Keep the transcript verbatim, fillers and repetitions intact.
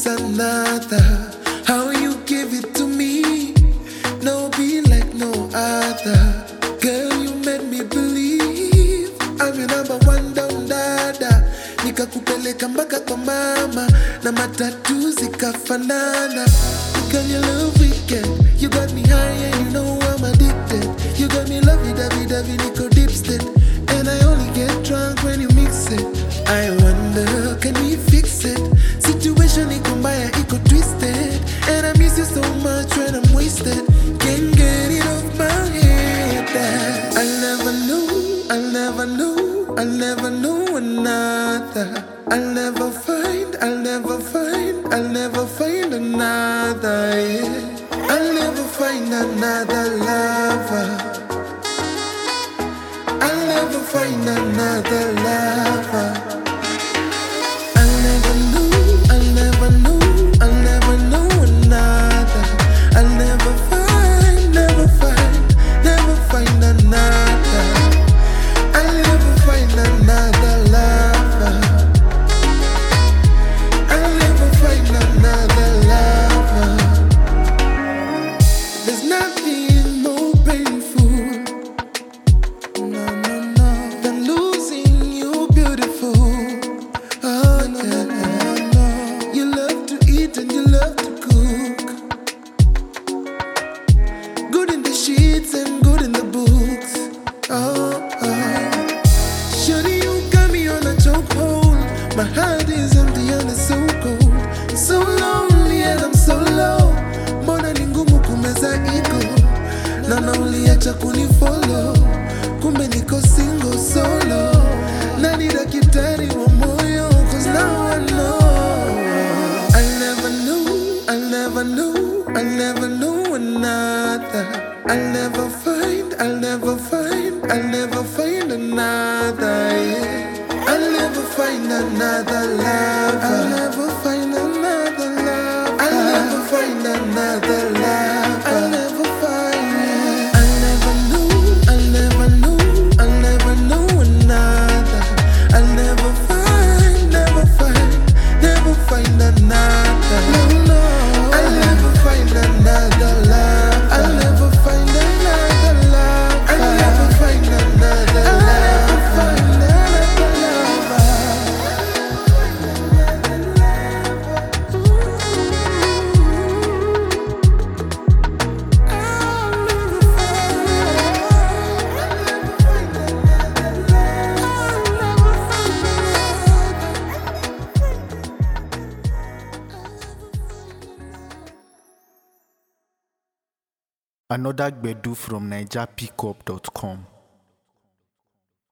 is another. How you give it to me, no be like no other. Girl, you made me believe I'm your number one down dada. Nikakupeleka mpaka kwa mama na matatu zikafanana. Girl, you love weekend, you got me high and you know I'm addicted. You got me lovey-dovey-dovey, Nico dipstick. And I only get drunk when you mix it. I wonder, can we fix it? Situation iko mbaya, iko twisted. And I miss you so much when I'm wasted. Can't get it off my head that I never knew, I never knew, I never knew another. I'll never find, I'll never find, I'll never find another, yeah. I'll never find another lover. I'll never find another lover. I'll never know, I'll never know, I'll never know another. I'll never find, never find, never find another. I'll never find another lover. I'll never find another lover. There's nothing more painful, no, no, no, than losing you, beautiful. Oh yeah, no, no. You love to eat and you love to cook. Good in the sheets and good in the books. Oh, oh. Shorty, you got me on a chokehold. My heart is empty and it's so cold. So lonely and I'm so low. Mbona ni ngumu kumeza ego. Na na uliacha kunifollow. Kumbe niko single solo. Na ni daktari wa moyo, cause now I know. I never knew, I never knew, I never knew another. I'll never find, I'll never find, I'll never find another, yeah. I'll never find another lover. I'll never find another lover. I'll never find another lover. I'll never find, yeah. I'll never know, I'll never know, I'll never know another. I'll never find, never find, never find another. No, no. I'll never find another love. I'll never find another love. I'll never find another love. I'll never find another lover. Another Gbedu from Niger Pickup dot com.